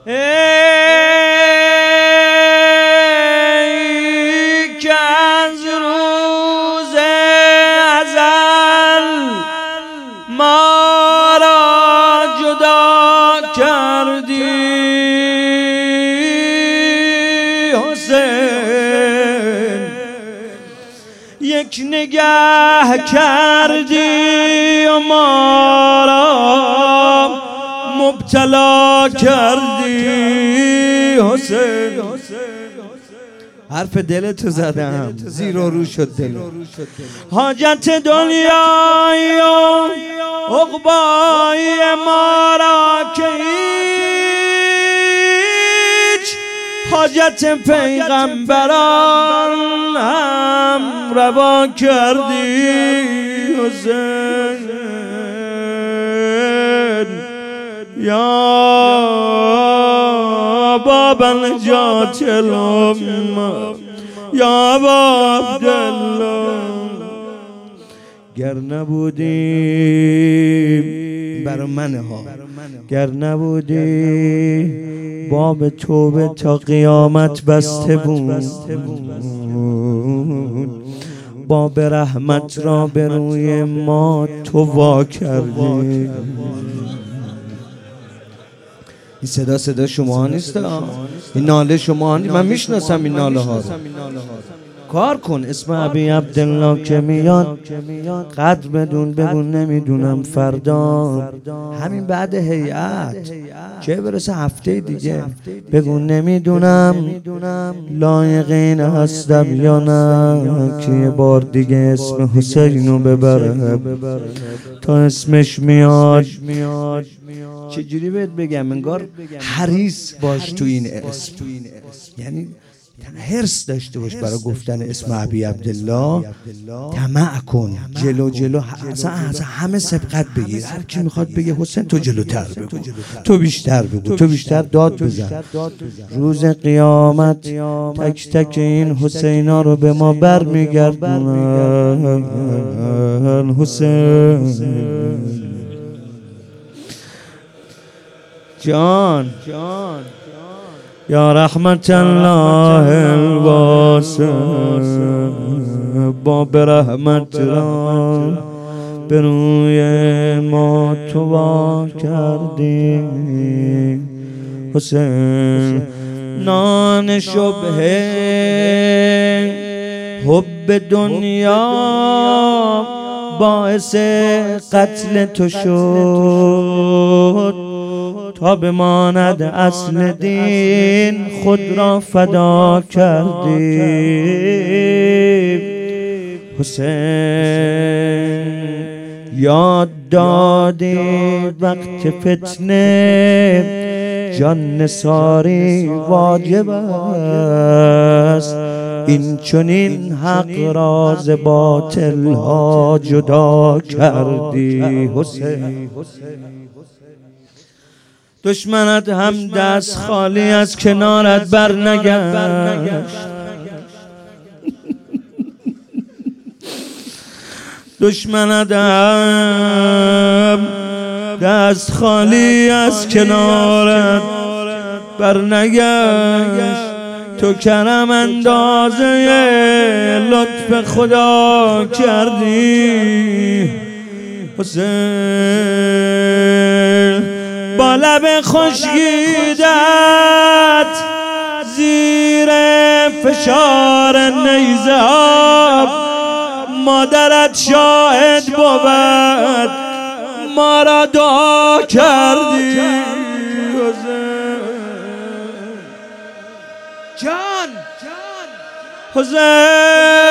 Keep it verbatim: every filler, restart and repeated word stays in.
ای که از روز ازل ما را جدا کردی حسین، یک نگه کردی و ما را مبتلا کردی حسین. حرف دلتو زدم، زیر و رو شد دل. حاجت دنیای و عقبای ما را که هیچ، حاجت پیغمبران هم روا کردی حسین. یا باب نجات الامه یا باب عبدالله، گر نبودی بر من ها، گر نبودی باب توبه تا قیامت بسته بود، باب رحمت را به روی ما تو وا کردی. این صدا صدا شما نیست، این ناله شما نیست. من میشناسم این ناله ها رو. کار کن. اسم ابی عبدالله که میاد قدر بدون بگو نمیدونم فردا، همین بعد هیئت چه برسه هفته دیگه بگو نمیدونم لایقین هستم یا نه که یه بار دیگه اسم حسینو ببره تا اسمش میاد. چجوری بهت بگم، انگار حریص باش تو این اسم، یعنی حرص داشته باش برای گفتن اسم ابی عبدالله، طمع کن، جلو جلو اصلا همه سبقت بگیر. هر کی میخواد بگه حسین تو جلوتر بگو، تو بیشتر بگو، تو بیشتر داد بزن. روز قیامت تک تک این حسینا رو به ما بر میگردونن. حسین جان یا رحمت الله الواسع، باب رحمت را به روی ما تو وا کردی حسین. نان شبه حب دنیا باعث قتل تو شد، تا بماند اصل دین خود را فدا کردی حسین. یاد دادی وقت فتنه جان نثاری واجب است، این چنین حق را ز باطل ها جدا کردی حسین. دشمنت هم دست خالی از کنارت بر نگشت، دشمنت هم دست خالی از کنارت بر نگشت. تو کرم اندازه لطف خدا کردی حسین. با لب خشکیدت زیر فشار نیزه ها، مادرت شاهد بود ما را دعا کردی حسین. جان حسین